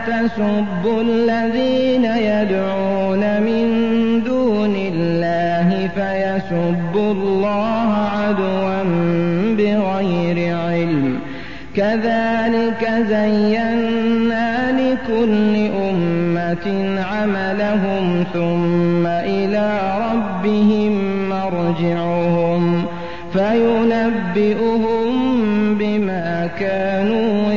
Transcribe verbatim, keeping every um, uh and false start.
تسبوا الذين يدعون من دون الله فيسبوا الله عدوا بغير علم كذلك زينا لكل أمة عملهم ثم إلى ربهم مرجعهم فينبئهم بما كانوا